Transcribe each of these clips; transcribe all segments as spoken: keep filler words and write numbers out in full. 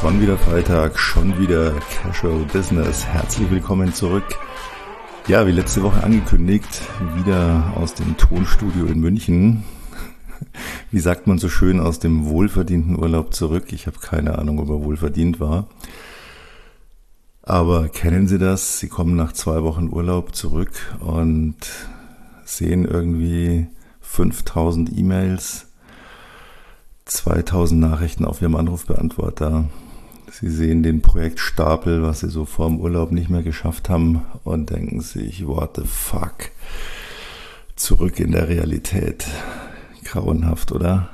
Schon wieder Freitag, schon wieder Casual Business. Herzlich willkommen zurück. Ja, wie letzte Woche angekündigt, wieder aus dem Tonstudio in München. Wie sagt man so schön, aus dem wohlverdienten Urlaub zurück. Ich habe keine Ahnung, ob er wohlverdient war. Aber kennen Sie das? Sie kommen nach zwei Wochen Urlaub zurück und sehen irgendwie fünftausend E-Mails, zweitausend Nachrichten auf Ihrem Anrufbeantworter. Sie sehen den Projektstapel, was Sie so vor dem Urlaub nicht mehr geschafft haben und denken sich, what the fuck, zurück in der Realität. Grauenhaft, oder?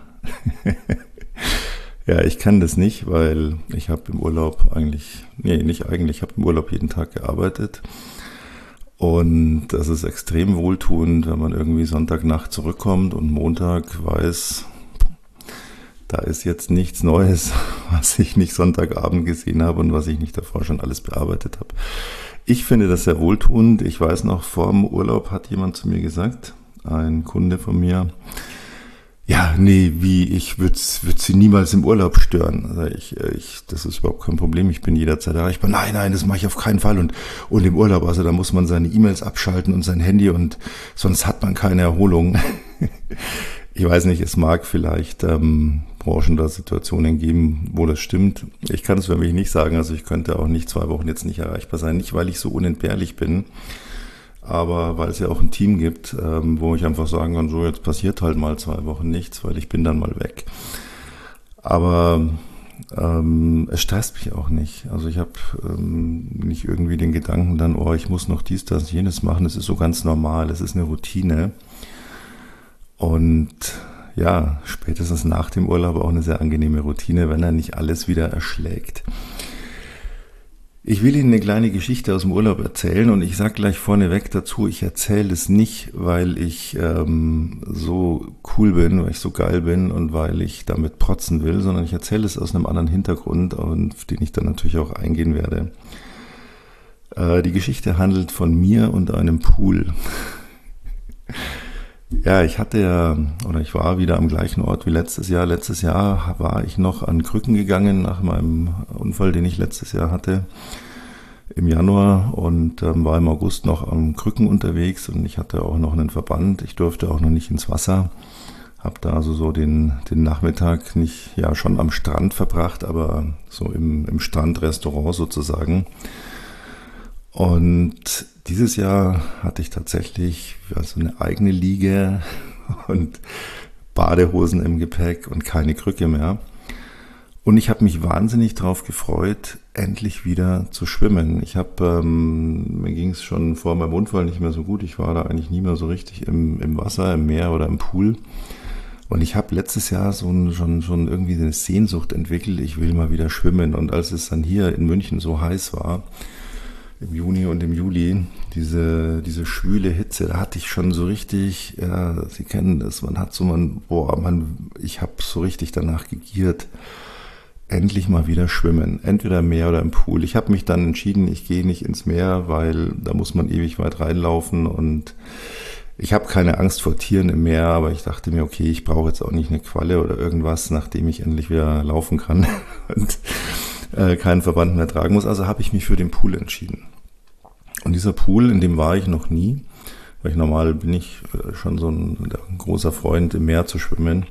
Ja, ich kann das nicht, weil ich habe im Urlaub eigentlich, nee, nicht eigentlich, ich habe im Urlaub jeden Tag gearbeitet. Und das ist extrem wohltuend, wenn man irgendwie Sonntagnacht zurückkommt und Montag weiß, da ist jetzt nichts Neues, was ich nicht Sonntagabend gesehen habe und was ich nicht davor schon alles bearbeitet habe. Ich finde das sehr wohltuend. Ich weiß noch, vor dem Urlaub hat jemand zu mir gesagt, ein Kunde von mir, ja, nee, wie, ich würde würd sie niemals im Urlaub stören. Also ich, ich, das ist überhaupt kein Problem, ich bin jederzeit erreichbar. Nein, nein, das mache ich auf keinen Fall. Und, und im Urlaub, also da muss man seine E-Mails abschalten und sein Handy und sonst hat man keine Erholung. Ich weiß nicht, es mag vielleicht ähm, Branchen oder Situationen geben, wo das stimmt. Ich kann es für mich nicht sagen, also ich könnte auch nicht zwei Wochen jetzt nicht erreichbar sein. Nicht, weil ich so unentbehrlich bin, aber weil es ja auch ein Team gibt, ähm, wo ich einfach sagen kann, so jetzt passiert halt mal zwei Wochen nichts, weil ich bin dann mal weg. Aber ähm, es stresst mich auch nicht. Also ich habe ähm, nicht irgendwie den Gedanken dann, oh, ich muss noch dies, das, jenes machen. Das ist so ganz normal, es ist eine Routine. Und ja, spätestens nach dem Urlaub auch eine sehr angenehme Routine, wenn er nicht alles wieder erschlägt. Ich will Ihnen eine kleine Geschichte aus dem Urlaub erzählen und ich sage gleich vorneweg dazu, ich erzähle es nicht, weil ich ähm, so cool bin, weil ich so geil bin und weil ich damit protzen will, sondern ich erzähle es aus einem anderen Hintergrund, auf den ich dann natürlich auch eingehen werde. Äh, die Geschichte handelt von mir und einem Pool. Ja, ich hatte ja, oder ich war wieder am gleichen Ort wie letztes Jahr. Letztes Jahr war ich noch an Krücken gegangen nach meinem Unfall, den ich letztes Jahr hatte, im Januar und ähm, war im August noch am Krücken unterwegs und ich hatte auch noch einen Verband. Ich durfte auch noch nicht ins Wasser, habe da also so den, den Nachmittag nicht, ja schon am Strand verbracht, aber so im, im Strandrestaurant sozusagen. Und dieses Jahr hatte ich tatsächlich also eine eigene Liege und Badehosen im Gepäck und keine Krücke mehr. Und ich habe mich wahnsinnig drauf gefreut, endlich wieder zu schwimmen. Ich habe, ähm, mir ging es schon vor meinem Unfall nicht mehr so gut. Ich war da eigentlich nie mehr so richtig im, im Wasser, im Meer oder im Pool. Und ich habe letztes Jahr so ein, schon, schon irgendwie eine Sehnsucht entwickelt, ich will mal wieder schwimmen. Und als es dann hier in München so heiß war, im Juni und im Juli, diese, diese schwüle Hitze, da hatte ich schon so richtig, ja, Sie kennen das, man hat so, man, boah, man, ich habe so richtig danach gegiert, endlich mal wieder schwimmen, entweder im Meer oder im Pool. Ich habe mich dann entschieden, ich gehe nicht ins Meer, weil da muss man ewig weit reinlaufen und ich habe keine Angst vor Tieren im Meer, aber ich dachte mir, okay, ich brauche jetzt auch nicht eine Qualle oder irgendwas, nachdem ich endlich wieder laufen kann und äh, keinen Verband mehr tragen muss. Also habe ich mich für den Pool entschieden. Und dieser Pool, in dem war ich noch nie, weil ich normal bin ich äh, schon so ein, ein großer Freund, im Meer zu schwimmen.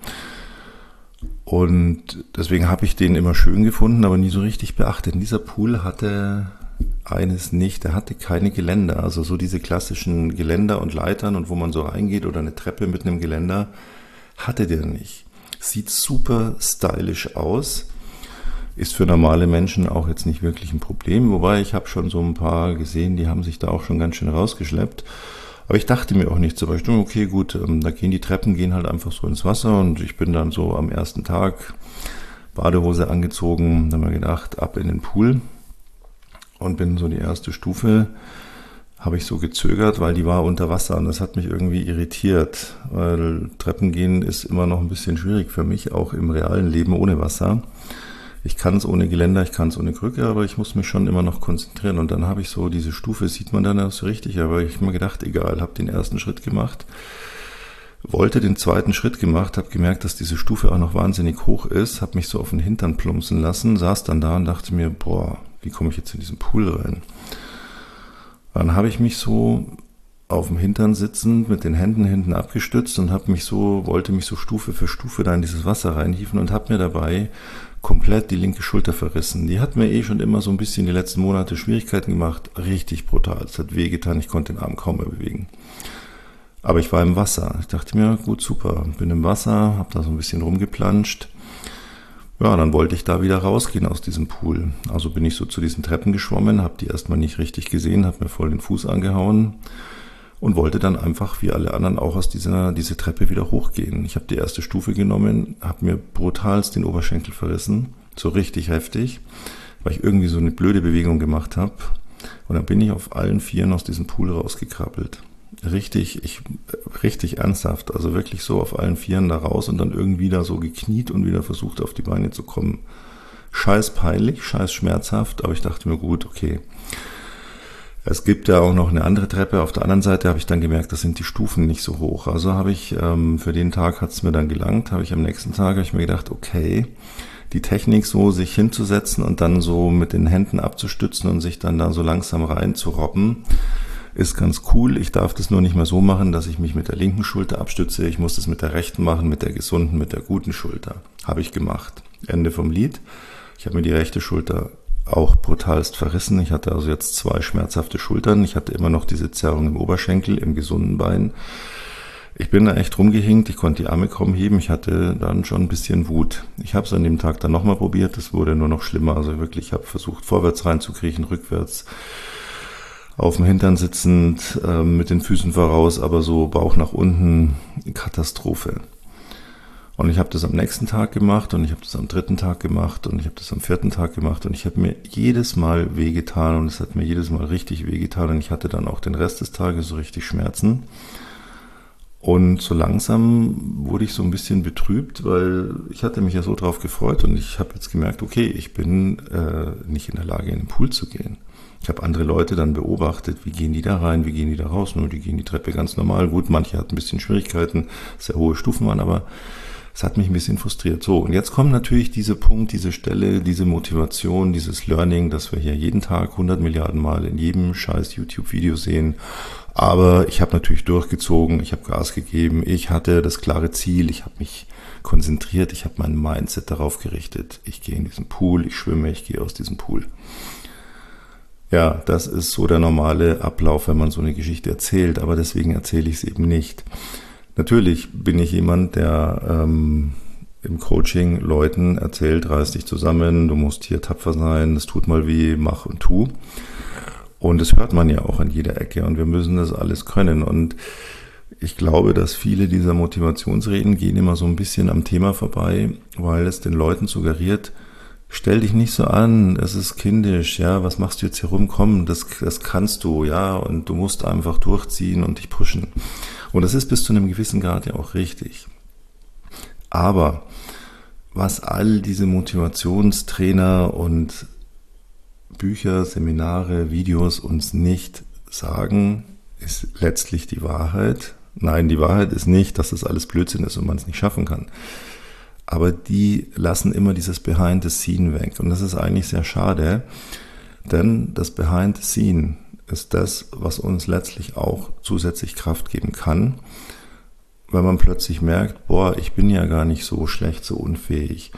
Und deswegen habe ich den immer schön gefunden, aber nie so richtig beachtet. Und dieser Pool hatte eines nicht, der hatte keine Geländer, also so diese klassischen Geländer und Leitern und wo man so reingeht oder eine Treppe mit einem Geländer, hatte der nicht. Sieht super stylisch aus, ist für normale Menschen auch jetzt nicht wirklich ein Problem, wobei ich habe schon so ein paar gesehen, die haben sich da auch schon ganz schön rausgeschleppt. Aber ich dachte mir auch nicht zum Beispiel, okay, gut, da gehen die Treppen, gehen halt einfach so ins Wasser und ich bin dann so am ersten Tag Badehose angezogen, dann habe ich gedacht, ab in den Pool und bin so die erste Stufe, habe ich so gezögert, weil die war unter Wasser und das hat mich irgendwie irritiert, weil Treppen gehen ist immer noch ein bisschen schwierig für mich, auch im realen Leben ohne Wasser. Ich kann es ohne Geländer, ich kann es ohne Krücke, aber ich muss mich schon immer noch konzentrieren. Und dann habe ich so diese Stufe, sieht man dann auch so richtig, aber ich habe mir gedacht, egal, habe den ersten Schritt gemacht, Wollte den zweiten Schritt gemacht, habe gemerkt, dass diese Stufe auch noch wahnsinnig hoch ist, habe mich so auf den Hintern plumpsen lassen, saß dann da und dachte mir, boah, wie komme ich jetzt in diesen Pool rein? Dann habe ich mich so auf dem Hintern sitzend mit den Händen hinten abgestützt und habe mich so, wollte mich so Stufe für Stufe da in dieses Wasser reinhieven und habe mir dabei komplett die linke Schulter verrissen. Die hat mir eh schon immer so ein bisschen die letzten Monate Schwierigkeiten gemacht, richtig brutal. Es hat wehgetan, ich konnte den Arm kaum mehr bewegen. Aber ich war im Wasser. Ich dachte mir, gut, super, bin im Wasser, habe da so ein bisschen rumgeplanscht. Ja, dann wollte ich da wieder rausgehen aus diesem Pool. Also bin ich so zu diesen Treppen geschwommen, habe die erstmal nicht richtig gesehen, habe mir voll den Fuß angehauen und wollte dann einfach wie alle anderen auch aus dieser diese Treppe wieder hochgehen. Ich habe die erste Stufe genommen, habe mir brutalst den Oberschenkel verrissen, so richtig heftig, weil ich irgendwie so eine blöde Bewegung gemacht habe. Und dann bin ich auf allen Vieren aus diesem Pool rausgekrabbelt. Richtig, ich, richtig ernsthaft, also wirklich so auf allen Vieren da raus und dann irgendwie da so gekniet und wieder versucht auf die Beine zu kommen. Scheiß peinlich, scheiß schmerzhaft, aber ich dachte mir, gut, okay. Es gibt ja auch noch eine andere Treppe, auf der anderen Seite habe ich dann gemerkt, das sind die Stufen nicht so hoch. Also habe ich, ähm, für den Tag hat es mir dann gelangt, habe ich am nächsten Tag, habe ich mir gedacht, okay, die Technik so, sich hinzusetzen und dann so mit den Händen abzustützen und sich dann da so langsam rein zu robben, ist ganz cool. Ich darf das nur nicht mehr so machen, dass ich mich mit der linken Schulter abstütze. Ich muss das mit der rechten machen, mit der gesunden, mit der guten Schulter. Habe ich gemacht. Ende vom Lied. Ich habe mir die rechte Schulter auch brutalst verrissen. Ich hatte also jetzt zwei schmerzhafte Schultern. Ich hatte immer noch diese Zerrung im Oberschenkel, im gesunden Bein. Ich bin da echt rumgehinkt. Ich konnte die Arme kaum heben. Ich hatte dann schon ein bisschen Wut. Ich habe es an dem Tag dann nochmal probiert. Es wurde nur noch schlimmer. Also wirklich, ich habe versucht, vorwärts reinzukriechen, rückwärts auf dem Hintern sitzend, äh, mit den Füßen voraus, aber so Bauch nach unten, Katastrophe. Und ich habe das am nächsten Tag gemacht und ich habe das am dritten Tag gemacht und ich habe das am vierten Tag gemacht und ich habe mir jedes Mal wehgetan und es hat mir jedes Mal richtig wehgetan und ich hatte dann auch den Rest des Tages so richtig Schmerzen. Und so langsam wurde ich so ein bisschen betrübt, weil ich hatte mich ja so drauf gefreut und ich habe jetzt gemerkt, okay, ich bin äh, nicht in der Lage, in den Pool zu gehen. Ich habe andere Leute dann beobachtet, wie gehen die da rein, wie gehen die da raus. Nur die gehen die Treppe ganz normal. Gut, manche hatten ein bisschen Schwierigkeiten, sehr hohe Stufen waren, aber es hat mich ein bisschen frustriert. So, und jetzt kommt natürlich dieser Punkt, diese Stelle, diese Motivation, dieses Learning, das wir hier jeden Tag hundert Milliarden Mal in jedem scheiß YouTube-Video sehen. Aber ich habe natürlich durchgezogen, ich habe Gas gegeben, ich hatte das klare Ziel, ich habe mich konzentriert, ich habe mein Mindset darauf gerichtet. Ich gehe in diesen Pool, ich schwimme, ich gehe aus diesem Pool. Ja, das ist so der normale Ablauf, wenn man so eine Geschichte erzählt, aber deswegen erzähle ich es eben nicht. Natürlich bin ich jemand, der ähm, im Coaching Leuten erzählt, reiß dich zusammen, du musst hier tapfer sein, es tut mal weh, mach und tu. Und das hört man ja auch an jeder Ecke und wir müssen das alles können. Und ich glaube, dass viele dieser Motivationsreden gehen immer so ein bisschen am Thema vorbei, weil es den Leuten suggeriert, stell dich nicht so an, es ist kindisch, ja, was machst du jetzt hier rum, komm, das, das kannst du, ja, und du musst einfach durchziehen und dich pushen. Und das ist bis zu einem gewissen Grad ja auch richtig. Aber was all diese Motivationstrainer und Bücher, Seminare, Videos uns nicht sagen, ist letztlich die Wahrheit. Nein, die Wahrheit ist nicht, dass das alles Blödsinn ist und man es nicht schaffen kann. Aber die lassen immer dieses Behind the Scene weg. Und das ist eigentlich sehr schade, denn das Behind the Scene ist das, was uns letztlich auch zusätzlich Kraft geben kann, weil man plötzlich merkt, boah, ich bin ja gar nicht so schlecht, so unfähig.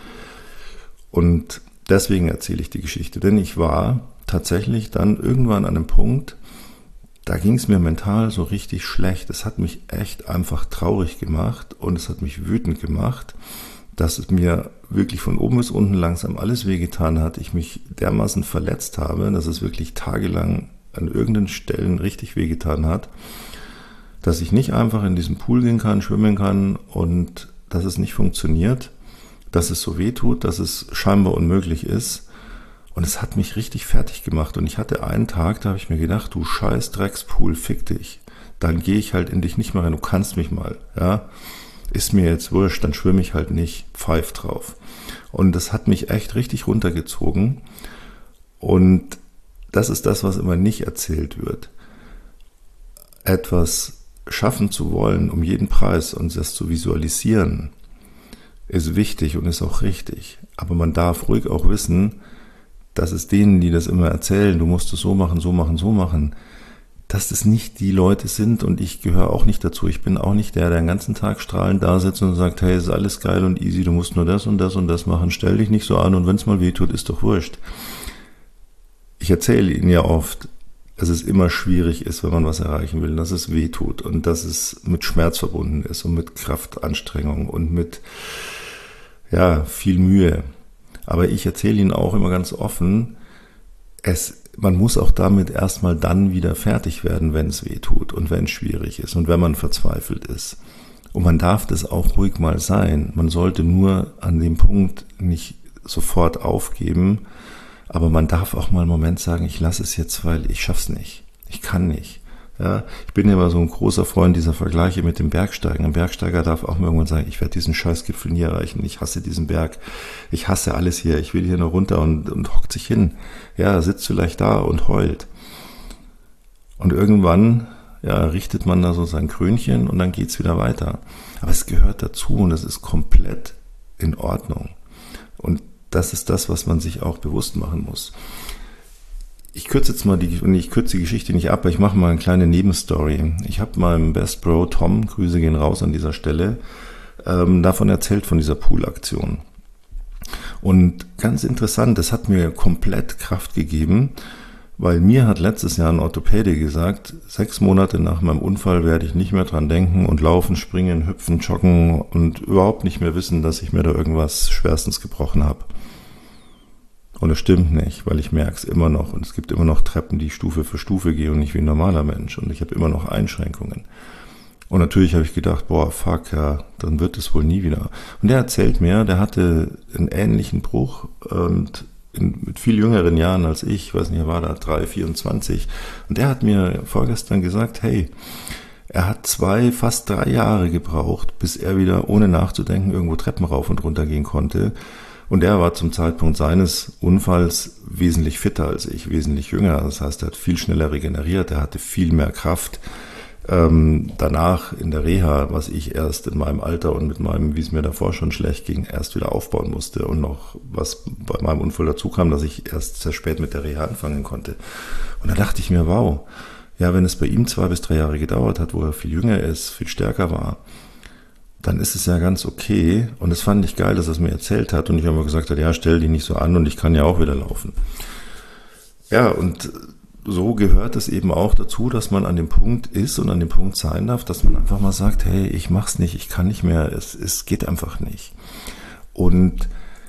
Und deswegen erzähle ich die Geschichte, denn ich war tatsächlich dann irgendwann an einem Punkt, da ging es mir mental so richtig schlecht. Es hat mich echt einfach traurig gemacht und es hat mich wütend gemacht, dass es mir wirklich von oben bis unten langsam alles wehgetan hat, ich mich dermaßen verletzt habe, dass es wirklich tagelang an irgendeinen Stellen richtig wehgetan hat, dass ich nicht einfach in diesen Pool gehen kann, schwimmen kann und dass es nicht funktioniert, dass es so weh tut, dass es scheinbar unmöglich ist. Und es hat mich richtig fertig gemacht. Und ich hatte einen Tag, da habe ich mir gedacht, du scheiß Dreckspool, fick dich. Dann gehe ich halt in dich nicht mehr rein, du kannst mich mal, ja. Ist mir jetzt wurscht, dann schwimme ich halt nicht, pfeif drauf. Und das hat mich echt richtig runtergezogen. Und das ist das, was immer nicht erzählt wird. Etwas schaffen zu wollen, um jeden Preis und das zu visualisieren, ist wichtig und ist auch richtig. Aber man darf ruhig auch wissen, dass es denen, die das immer erzählen, du musst es so machen, so machen, so machen, dass das nicht die Leute sind und ich gehöre auch nicht dazu. Ich bin auch nicht der, der den ganzen Tag strahlend da sitzt und sagt, hey, ist alles geil und easy, du musst nur das und das und das machen, stell dich nicht so an und wenn es mal weh tut, ist doch wurscht. Ich erzähle ihnen ja oft, dass es immer schwierig ist, wenn man was erreichen will, dass es weh tut und dass es mit Schmerz verbunden ist und mit Kraftanstrengung und mit ja, viel Mühe. Aber ich erzähle ihnen auch immer ganz offen, es, man muss auch damit erstmal dann wieder fertig werden, wenn es weh tut und wenn es schwierig ist und wenn man verzweifelt ist. Und man darf das auch ruhig mal sein. Man sollte nur an dem Punkt nicht sofort aufgeben, aber man darf auch mal einen Moment sagen, ich lasse es jetzt, weil ich schaff's nicht. Ich kann nicht. Ja, ich bin ja immer so ein großer Freund dieser Vergleiche mit dem Bergsteigen. Ein Bergsteiger darf auch mal irgendwann sagen, ich werde diesen Scheißgipfel nie erreichen. Ich hasse diesen Berg. Ich hasse alles hier. Ich will hier nur runter und, und hockt sich hin. Ja, sitzt vielleicht da und heult. Und irgendwann, ja, richtet man da so sein Krönchen und dann geht's wieder weiter. Aber es gehört dazu und es ist komplett in Ordnung. Und das ist das, was man sich auch bewusst machen muss. Ich kürze jetzt mal die, und ich kürze die Geschichte nicht ab, aber ich mache mal eine kleine Nebenstory. Ich habe meinem Best Bro Tom, Grüße gehen raus an dieser Stelle, ähm, davon erzählt, von dieser Poolaktion. Und ganz interessant, das hat mir komplett Kraft gegeben, weil mir hat letztes Jahr ein Orthopäde gesagt, sechs Monate nach meinem Unfall werde ich nicht mehr dran denken und laufen, springen, hüpfen, joggen und überhaupt nicht mehr wissen, dass ich mir da irgendwas schwerstens gebrochen habe. Und es stimmt nicht, weil ich merke es immer noch. Und es gibt immer noch Treppen, die ich Stufe für Stufe gehe und nicht wie ein normaler Mensch. Und ich habe immer noch Einschränkungen. Und natürlich habe ich gedacht, boah, fuck, ja, dann wird es wohl nie wieder. Und der erzählt mir, der hatte einen ähnlichen Bruch und in, mit viel jüngeren Jahren als ich, ich weiß nicht, er war da drei, vierundzwanzig. Und der hat mir vorgestern gesagt, hey, er hat zwei, fast drei Jahre gebraucht, bis er wieder ohne nachzudenken irgendwo Treppen rauf und runter gehen konnte. Und er war zum Zeitpunkt seines Unfalls wesentlich fitter als ich, wesentlich jünger. Das heißt, er hat viel schneller regeneriert, er hatte viel mehr Kraft. Ähm, danach in der Reha, was ich erst in meinem Alter und mit meinem, wie es mir davor schon schlecht ging, erst wieder aufbauen musste. Und noch, was bei meinem Unfall dazu kam, dass ich erst sehr spät mit der Reha anfangen konnte. Und da dachte ich mir, wow, ja, wenn es bei ihm zwei bis drei Jahre gedauert hat, wo er viel jünger ist, viel stärker war, dann ist es ja ganz okay. Und das fand ich geil, dass er es mir erzählt hat. Und ich habe mir gesagt, ja, stell dich nicht so an und ich kann ja auch wieder laufen. Ja, und so gehört es eben auch dazu, dass man an dem Punkt ist und an dem Punkt sein darf, dass man einfach mal sagt, hey, ich mach's nicht, ich kann nicht mehr, es, es geht einfach nicht. Und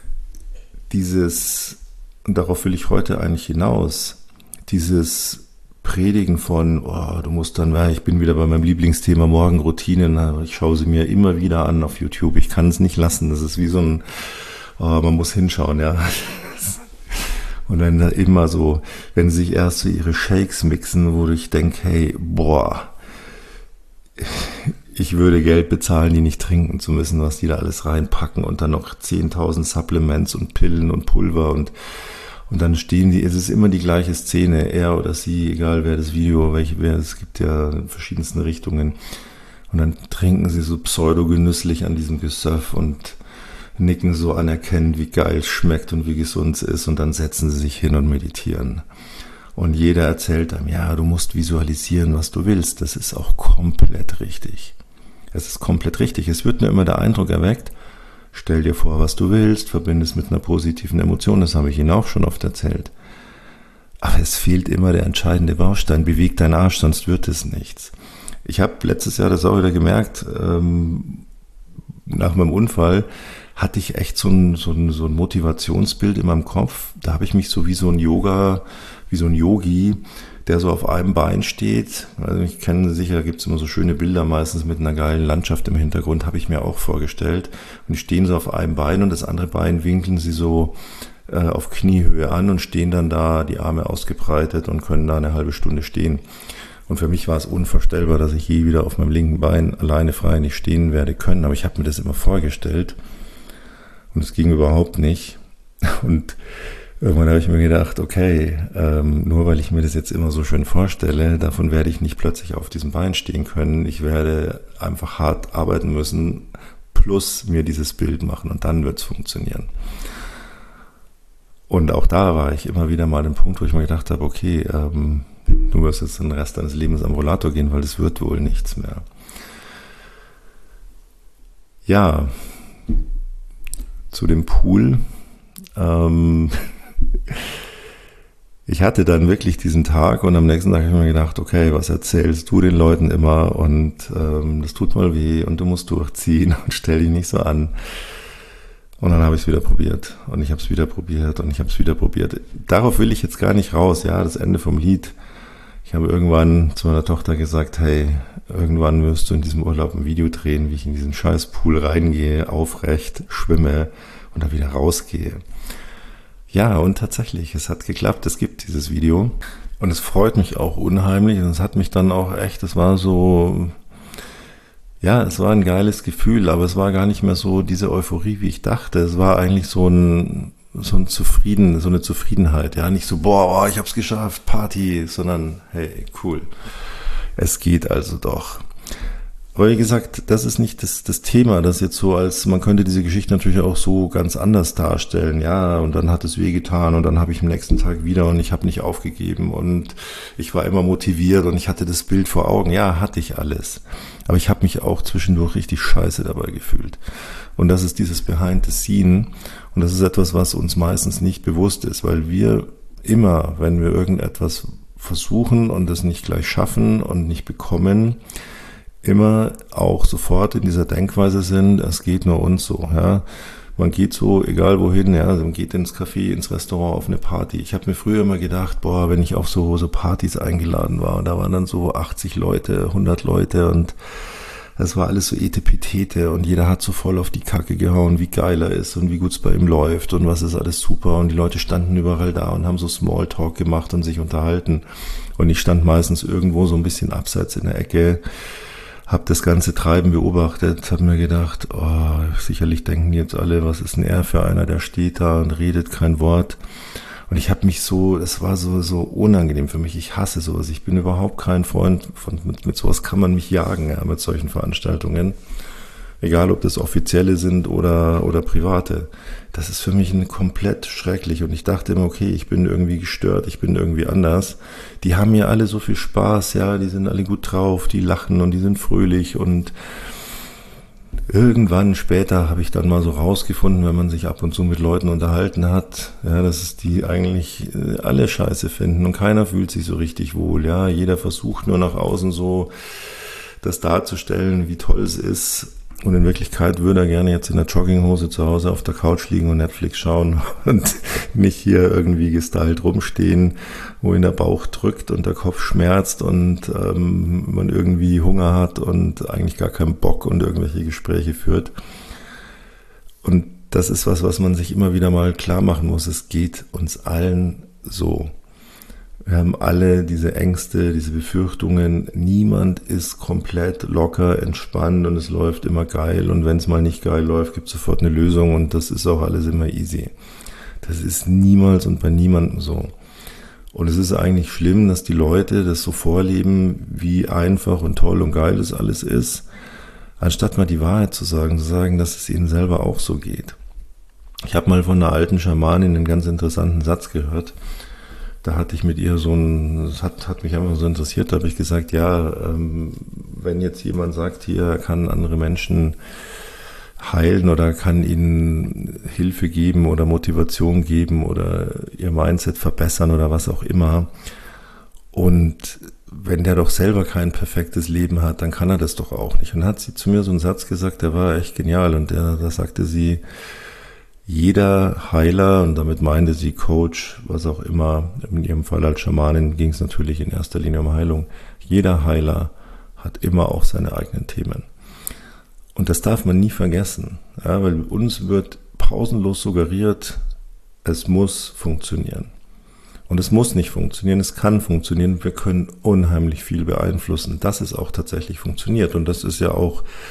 dieses, und darauf will ich heute eigentlich hinaus, dieses Predigen von, oh, du musst dann, ja, ich bin wieder bei meinem Lieblingsthema Morgenroutinen, ich schaue sie mir immer wieder an auf YouTube, ich kann es nicht lassen, das ist wie so ein, oh, man muss hinschauen, ja. Und wenn da immer so, wenn sie sich erst so ihre Shakes mixen, wo ich denke, hey, boah, ich würde Geld bezahlen, die nicht trinken zu müssen, was die da alles reinpacken und dann noch zehntausend Supplements und Pillen und Pulver und Und dann stehen die, es ist immer die gleiche Szene, er oder sie, egal wer das Video, welche, wer, es gibt ja in verschiedensten Richtungen. Und dann trinken sie so pseudo-genüsslich an diesem Gesöff und nicken so anerkennend, wie geil es schmeckt und wie gesund es ist. Und dann setzen sie sich hin und meditieren. Und jeder erzählt einem, ja, du musst visualisieren, was du willst. Das ist auch komplett richtig. Es ist komplett richtig. Es wird nur immer der Eindruck erweckt, stell dir vor, was du willst, verbinde es mit einer positiven Emotion, das habe ich Ihnen auch schon oft erzählt. Aber es fehlt immer der entscheidende Baustein, beweg deinen Arsch, sonst wird es nichts. Ich habe letztes Jahr das auch wieder gemerkt, ähm, nach meinem Unfall hatte ich echt so ein, so ein, so ein Motivationsbild in meinem Kopf. Da habe ich mich so wie so ein Yoga, wie so ein Yogi, der so auf einem Bein steht. Also ich kenne sicher, da gibt es immer so schöne Bilder, meistens mit einer geilen Landschaft im Hintergrund, habe ich mir auch vorgestellt. Und die stehen so auf einem Bein und das andere Bein winkeln sie so äh, auf Kniehöhe an und stehen dann da, die Arme ausgebreitet und können da eine halbe Stunde stehen. Und für mich war es unvorstellbar, dass ich je wieder auf meinem linken Bein alleine frei nicht stehen werde können. Aber ich habe mir das immer vorgestellt und es ging überhaupt nicht. Und Irgendwann habe ich mir gedacht, okay, ähm, nur weil ich mir das jetzt immer so schön vorstelle, davon werde ich nicht plötzlich auf diesem Bein stehen können. Ich werde einfach hart arbeiten müssen, plus mir dieses Bild machen und dann wird es funktionieren. Und auch da war ich immer wieder mal an dem Punkt, wo ich mir gedacht habe, okay, ähm, du wirst jetzt den Rest deines Lebens am Rollator gehen, weil es wird wohl nichts mehr. Ja, zu dem Pool. Ähm, ich hatte dann wirklich diesen Tag und am nächsten Tag habe ich mir gedacht, okay, was erzählst du den Leuten immer und ähm, das tut mal weh und du musst durchziehen und stell dich nicht so an. Und dann habe ich es wieder probiert und ich habe es wieder probiert und ich habe es wieder probiert. Darauf will ich jetzt gar nicht raus, ja, das Ende vom Lied. Ich habe irgendwann zu meiner Tochter gesagt, hey, irgendwann wirst du in diesem Urlaub ein Video drehen, wie ich in diesen scheiß Pool reingehe, aufrecht schwimme und da wieder rausgehe. Ja, und tatsächlich, es hat geklappt, es gibt dieses Video und es freut mich auch unheimlich und es hat mich dann auch echt, es war so, ja, es war ein geiles Gefühl, aber es war gar nicht mehr so diese Euphorie, wie ich dachte. Es war eigentlich so ein, so ein Zufrieden, so eine Zufriedenheit, ja, nicht so, boah, ich hab's geschafft, Party, sondern hey, cool, es geht also doch. Aber wie gesagt, das ist nicht das, das Thema, das jetzt so als, man könnte diese Geschichte natürlich auch so ganz anders darstellen, ja, und dann hat es wehgetan und dann habe ich am nächsten Tag wieder und ich habe nicht aufgegeben und ich war immer motiviert und ich hatte das Bild vor Augen, ja, hatte ich alles. Aber ich habe mich auch zwischendurch richtig scheiße dabei gefühlt. Und das ist dieses Behind the Scene und das ist etwas, was uns meistens nicht bewusst ist, weil wir immer, wenn wir irgendetwas versuchen und es nicht gleich schaffen und nicht bekommen, immer auch sofort in dieser Denkweise sind, es geht nur uns so, ja. Man geht so, egal wohin, ja, man geht ins Café, ins Restaurant, auf eine Party. Ich habe mir früher immer gedacht, boah, wenn ich auf so, so Partys eingeladen war, und da waren dann so achtzig Leute, hundert Leute und das war alles so Etepetete und jeder hat so voll auf die Kacke gehauen, wie geil er ist und wie gut es bei ihm läuft und was ist alles super und die Leute standen überall da und haben so Smalltalk gemacht und sich unterhalten und ich stand meistens irgendwo so ein bisschen abseits in der Ecke, habe das ganze Treiben beobachtet, habe mir gedacht, oh, sicherlich denken jetzt alle, was ist denn er für einer, der steht da und redet kein Wort. Und ich habe mich so, es war so so unangenehm für mich. Ich hasse sowas. Ich bin überhaupt kein Freund von, mit, mit sowas kann man mich jagen, ja, mit solchen Veranstaltungen. Egal, ob das offizielle sind oder, oder private. Das ist für mich ein komplett schrecklich. Und ich dachte immer, okay, ich bin irgendwie gestört, ich bin irgendwie anders. Die haben ja alle so viel Spaß, ja, die sind alle gut drauf, die lachen und die sind fröhlich. Und irgendwann später habe ich dann mal so rausgefunden, wenn man sich ab und zu mit Leuten unterhalten hat, ja, dass es die eigentlich alle scheiße finden. Und keiner fühlt sich so richtig wohl, ja. Jeder versucht nur nach außen so das darzustellen, wie toll es ist. Und in Wirklichkeit würde er gerne jetzt in der Jogginghose zu Hause auf der Couch liegen und Netflix schauen und nicht hier irgendwie gestylt rumstehen, wo ihn der Bauch drückt und der Kopf schmerzt und ähm, man irgendwie Hunger hat und eigentlich gar keinen Bock und irgendwelche Gespräche führt. Und das ist was, was man sich immer wieder mal klar machen muss. Es geht uns allen so. Wir haben alle diese Ängste, diese Befürchtungen. Niemand ist komplett locker, entspannt und es läuft immer geil. Und wenn es mal nicht geil läuft, gibt es sofort eine Lösung und das ist auch alles immer easy. Das ist niemals und bei niemandem so. Und es ist eigentlich schlimm, dass die Leute das so vorleben, wie einfach und toll und geil das alles ist, anstatt mal die Wahrheit zu sagen, zu sagen, dass es ihnen selber auch so geht. Ich habe mal von einer alten Schamanin einen ganz interessanten Satz gehört. Da hatte ich mit ihr so ein, das hat, hat mich einfach so interessiert, da habe ich gesagt, ja, ähm, wenn jetzt jemand sagt, hier, er kann andere Menschen heilen oder kann ihnen Hilfe geben oder Motivation geben oder ihr Mindset verbessern oder was auch immer. Und wenn der doch selber kein perfektes Leben hat, dann kann er das doch auch nicht. Und dann hat sie zu mir so einen Satz gesagt, der war echt genial und der, da sagte sie, jeder Heiler, und damit meinte sie Coach, was auch immer, in ihrem Fall als Schamanin ging es natürlich in erster Linie um Heilung. Jeder Heiler hat immer auch seine eigenen Themen. Und das darf man nie vergessen, ja, weil uns wird pausenlos suggeriert, es muss funktionieren. Und es muss nicht funktionieren, es kann funktionieren, wir können unheimlich viel beeinflussen, dass es auch tatsächlich funktioniert. Und das ist ja auch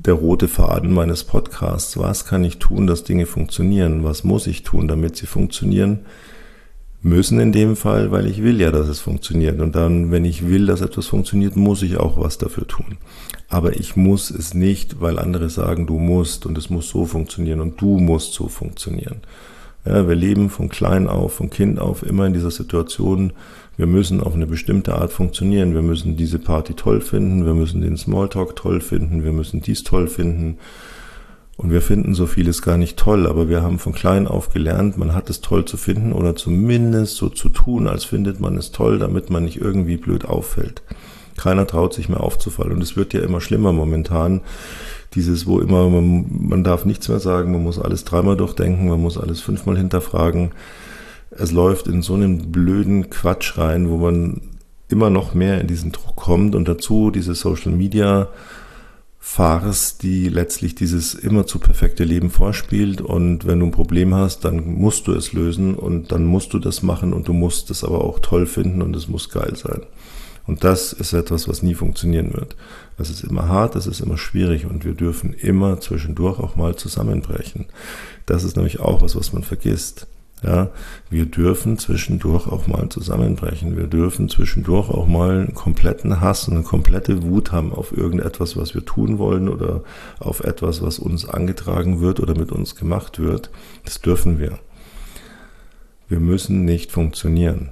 der rote Faden meines Podcasts. Was kann ich tun, dass Dinge funktionieren? Was muss ich tun, damit sie funktionieren? Müssen in dem Fall, weil ich will ja, dass es funktioniert. Und dann, wenn ich will, dass etwas funktioniert, muss ich auch was dafür tun. Aber ich muss es nicht, weil andere sagen, du musst und es muss so funktionieren und du musst so funktionieren. Ja, wir leben von klein auf, von Kind auf, immer in dieser Situation, wir müssen auf eine bestimmte Art funktionieren. Wir müssen diese Party toll finden, wir müssen den Smalltalk toll finden, wir müssen dies toll finden. Und wir finden so vieles gar nicht toll, aber wir haben von klein auf gelernt, man hat es toll zu finden oder zumindest so zu tun, als findet man es toll, damit man nicht irgendwie blöd auffällt. Keiner traut sich mehr aufzufallen und es wird ja immer schlimmer momentan. Dieses, wo immer, man, man darf nichts mehr sagen, man muss alles dreimal durchdenken, man muss alles fünfmal hinterfragen. Es läuft in so einen blöden Quatsch rein, wo man immer noch mehr in diesen Druck kommt und dazu diese Social Media Farce, die letztlich dieses immer zu perfekte Leben vorspielt und wenn du ein Problem hast, dann musst du es lösen und dann musst du das machen und du musst es aber auch toll finden und es muss geil sein. Und das ist etwas, was nie funktionieren wird. Es ist immer hart, es ist immer schwierig und wir dürfen immer zwischendurch auch mal zusammenbrechen. Das ist nämlich auch was, was man vergisst. Ja, wir dürfen zwischendurch auch mal zusammenbrechen. Wir dürfen zwischendurch auch mal einen kompletten Hass und eine komplette Wut haben auf irgendetwas, was wir tun wollen oder auf etwas, was uns angetragen wird oder mit uns gemacht wird. Das dürfen wir. Wir müssen nicht funktionieren.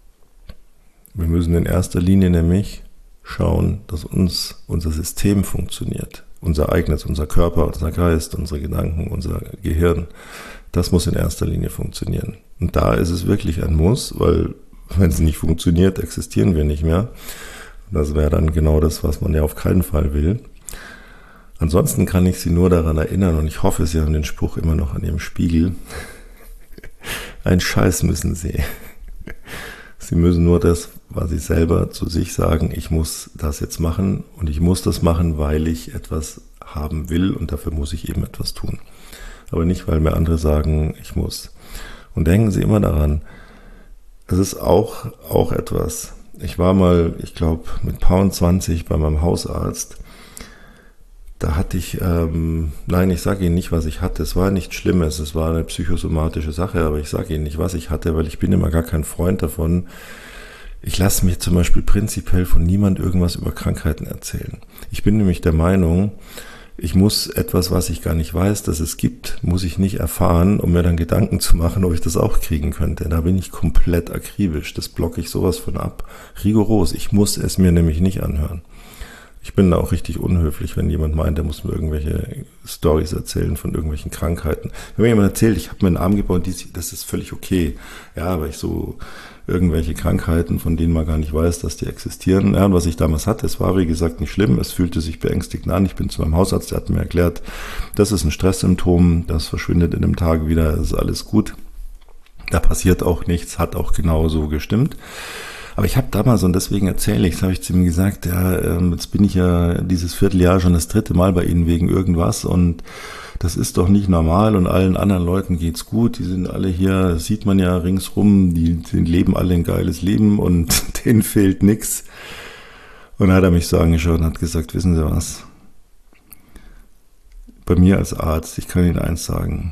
Wir müssen in erster Linie nämlich schauen, dass uns unser System funktioniert. Unser eigenes, unser Körper, unser Geist, unsere Gedanken, unser Gehirn. Das muss in erster Linie funktionieren. Und da ist es wirklich ein Muss, weil wenn es nicht funktioniert, existieren wir nicht mehr. Und das wäre dann genau das, was man ja auf keinen Fall will. Ansonsten kann ich Sie nur daran erinnern, und ich hoffe, Sie haben den Spruch immer noch an Ihrem Spiegel. Ein Scheiß müssen Sie. Sie müssen nur das, was Sie selber zu sich sagen, ich muss das jetzt machen und ich muss das machen, weil ich etwas haben will und dafür muss ich eben etwas tun. Aber nicht, weil mir andere sagen, ich muss. Und denken Sie immer daran, es ist auch, auch etwas. Ich war mal, ich glaube, mit Paar zwanzig bei meinem Hausarzt. Da hatte ich, ähm, nein, ich sage Ihnen nicht, was ich hatte. Es war nichts Schlimmes, es war eine psychosomatische Sache, aber ich sage Ihnen nicht, was ich hatte, weil ich bin immer gar kein Freund davon. Ich lasse mir zum Beispiel prinzipiell von niemand irgendwas über Krankheiten erzählen. Ich bin nämlich der Meinung, ich muss etwas, was ich gar nicht weiß, dass es gibt, muss ich nicht erfahren, um mir dann Gedanken zu machen, ob ich das auch kriegen könnte. Da bin ich komplett akribisch. Das blocke ich sowas von ab. Rigoros. Ich muss es mir nämlich nicht anhören. Ich bin da auch richtig unhöflich, wenn jemand meint, der muss mir irgendwelche Storys erzählen von irgendwelchen Krankheiten. Wenn mir jemand erzählt, ich habe mir einen Arm gebaut, das ist völlig okay. Ja, aber ich so irgendwelche Krankheiten, von denen man gar nicht weiß, dass die existieren. Ja, und was ich damals hatte, es war wie gesagt nicht schlimm, es fühlte sich beängstigend an. Ich bin zu meinem Hausarzt, der hat mir erklärt, das ist ein Stresssymptom, das verschwindet in einem Tag wieder, ist alles gut. Da passiert auch nichts, hat auch genau so gestimmt. Aber ich habe damals, und deswegen erzähle ich, das habe ich zu ihm gesagt, ja, jetzt bin ich ja dieses Vierteljahr schon das dritte Mal bei Ihnen wegen irgendwas und das ist doch nicht normal und allen anderen Leuten geht's gut, die sind alle hier, das sieht man ja ringsrum, die, die leben alle ein geiles Leben und denen fehlt nix. Und dann hat er mich so angeschaut und hat gesagt, wissen Sie was, bei mir als Arzt, ich kann Ihnen eins sagen,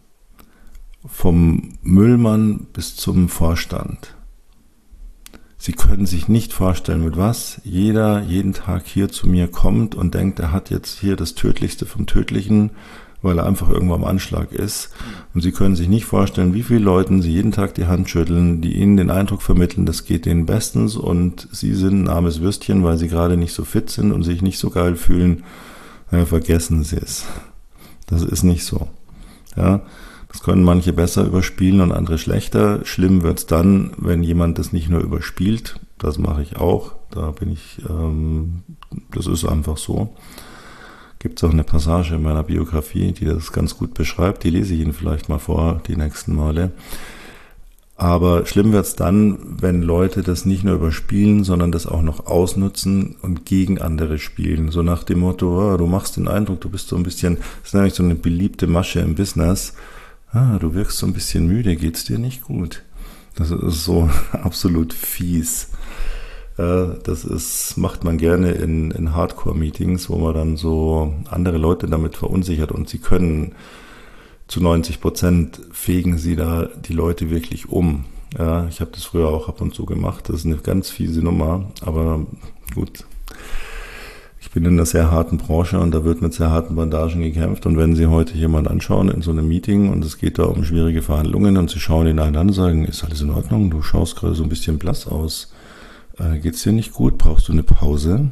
vom Müllmann bis zum Vorstand, Sie können sich nicht vorstellen, mit was jeder jeden Tag hier zu mir kommt und denkt, er hat jetzt hier das Tödlichste vom Tödlichen, weil er einfach irgendwo am Anschlag ist. Und Sie können sich nicht vorstellen, wie viele Leuten Sie jeden Tag die Hand schütteln, die Ihnen den Eindruck vermitteln, das geht Ihnen bestens und Sie sind ein armes Würstchen, weil Sie gerade nicht so fit sind und sich nicht so geil fühlen. Ja, vergessen Sie es. Das ist nicht so. Ja. Das können manche besser überspielen und andere schlechter. Schlimm wird's dann, wenn jemand das nicht nur überspielt. Das mache ich auch. Da bin ich, ähm, das ist einfach so. Gibt es auch eine Passage in meiner Biografie, die das ganz gut beschreibt. Die lese ich Ihnen vielleicht mal vor, die nächsten Male. Aber schlimm wird's dann, wenn Leute das nicht nur überspielen, sondern das auch noch ausnutzen und gegen andere spielen. So nach dem Motto, oh, du machst den Eindruck, du bist so ein bisschen, das ist nämlich so eine beliebte Masche im Business. Ah, du wirkst so ein bisschen müde, geht's dir nicht gut? Das ist so absolut fies. Äh, das ist, macht man gerne in, in Hardcore-Meetings, wo man dann so andere Leute damit verunsichert und sie können zu neunzig Prozent fegen sie da die Leute wirklich um. Ja, ich habe das früher auch ab und zu gemacht. Das ist eine ganz fiese Nummer, aber gut. Ich bin in einer sehr harten Branche und da wird mit sehr harten Bandagen gekämpft. Und wenn Sie heute jemanden anschauen in so einem Meeting und es geht da um schwierige Verhandlungen und Sie schauen ihn einen an und sagen, ist alles in Ordnung? Du schaust gerade so ein bisschen blass aus. Äh, geht's dir nicht gut? Brauchst du eine Pause?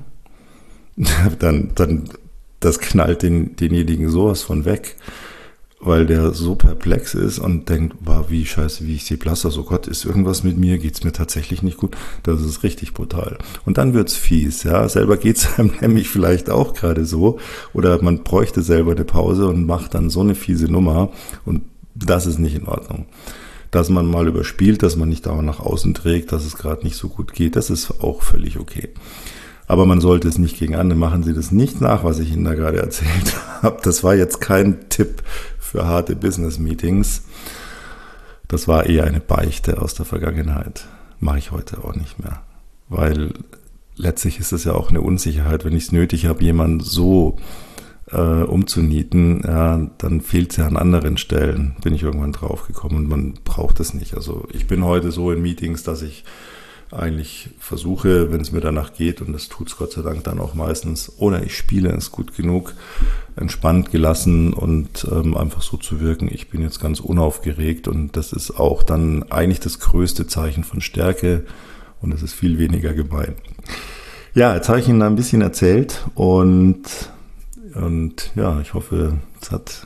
dann, dann, das knallt den, denjenigen sowas von weg, weil der so perplex ist und denkt, wow, wie scheiße, wie ich sehe blass aus, oh Gott, ist irgendwas mit mir, geht's mir tatsächlich nicht gut? Das ist richtig brutal. Und dann wird's fies, ja, selber geht's einem nämlich vielleicht auch gerade so oder man bräuchte selber eine Pause und macht dann so eine fiese Nummer und das ist nicht in Ordnung. Dass man mal überspielt, dass man nicht dauernd nach außen trägt, dass es gerade nicht so gut geht, das ist auch völlig okay. Aber man sollte es nicht gegen andere, machen Sie das nicht nach, was ich Ihnen da gerade erzählt habe. Das war jetzt kein Tipp für harte Business-Meetings. Das war eher eine Beichte aus der Vergangenheit. Mache ich heute auch nicht mehr. Weil letztlich ist es ja auch eine Unsicherheit. Wenn ich es nötig habe, jemanden so äh, umzunieten, ja, dann fehlt es ja an anderen Stellen. Bin ich irgendwann draufgekommen und man braucht es nicht. Also ich bin heute so in Meetings, dass ich eigentlich versuche, wenn es mir danach geht, und das tut es Gott sei Dank dann auch meistens, oder ich spiele es gut genug, entspannt, gelassen und ähm, einfach so zu wirken, ich bin jetzt ganz unaufgeregt und das ist auch dann eigentlich das größte Zeichen von Stärke und es ist viel weniger gemein. Ja, jetzt habe ich Ihnen ein bisschen erzählt und, und ja, ich hoffe, es hat,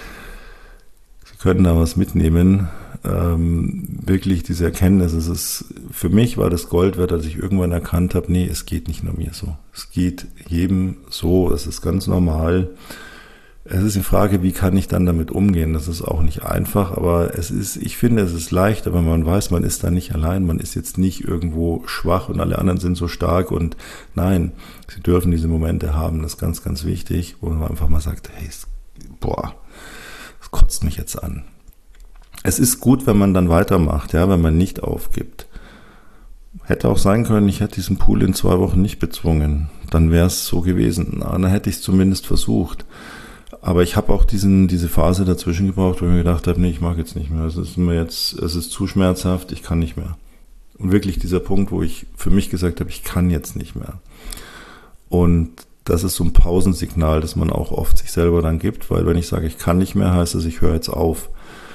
Sie können da was mitnehmen. Ähm, wirklich diese Erkenntnis, es ist, für mich war das Gold wert, als ich irgendwann erkannt habe, nee, es geht nicht nur mir so. Es geht jedem so, es ist ganz normal. Es ist die Frage, wie kann ich dann damit umgehen? Das ist auch nicht einfach, aber es ist, ich finde, es ist leichter, wenn man weiß, man ist da nicht allein, man ist jetzt nicht irgendwo schwach und alle anderen sind so stark und nein, sie dürfen diese Momente haben, das ist ganz, ganz wichtig, wo man einfach mal sagt, hey, boah, das kotzt mich jetzt an. Es ist gut, wenn man dann weitermacht, ja, wenn man nicht aufgibt. Hätte auch sein können, ich hätte diesen Pool in zwei Wochen nicht bezwungen. Dann wäre es so gewesen. Na, dann hätte ich es zumindest versucht. Aber ich habe auch diesen, diese Phase dazwischen gebraucht, wo ich mir gedacht habe, nee, ich mag jetzt nicht mehr. Es ist mir jetzt, es ist zu schmerzhaft, ich kann nicht mehr. Und wirklich dieser Punkt, wo ich für mich gesagt habe, ich kann jetzt nicht mehr. Und das ist so ein Pausensignal, das man auch oft sich selber dann gibt, weil wenn ich sage, ich kann nicht mehr, heißt es, ich höre jetzt auf.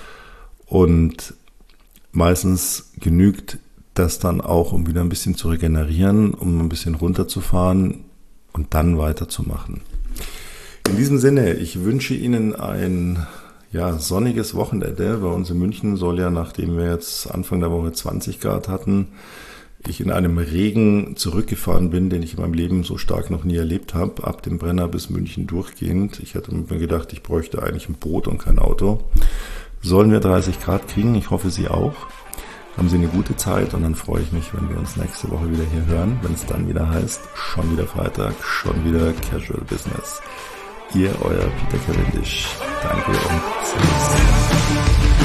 Und meistens genügt das dann auch, um wieder ein bisschen zu regenerieren, um ein bisschen runterzufahren und dann weiterzumachen. In diesem Sinne, ich wünsche Ihnen ein ja, sonniges Wochenende. Bei uns in München soll ja, nachdem wir jetzt Anfang der Woche zwanzig Grad hatten, ich in einem Regen zurückgefahren bin, den ich in meinem Leben so stark noch nie erlebt habe, ab dem Brenner bis München durchgehend. Ich hatte mir gedacht, ich bräuchte eigentlich ein Boot und kein Auto. Sollen wir dreißig Grad kriegen? Ich hoffe, Sie auch. Haben Sie eine gute Zeit und dann freue ich mich, wenn wir uns nächste Woche wieder hier hören, wenn es dann wieder heißt, schon wieder Freitag, schon wieder Casual Business. Ihr, euer Peter Cavendish. Danke und tschüss.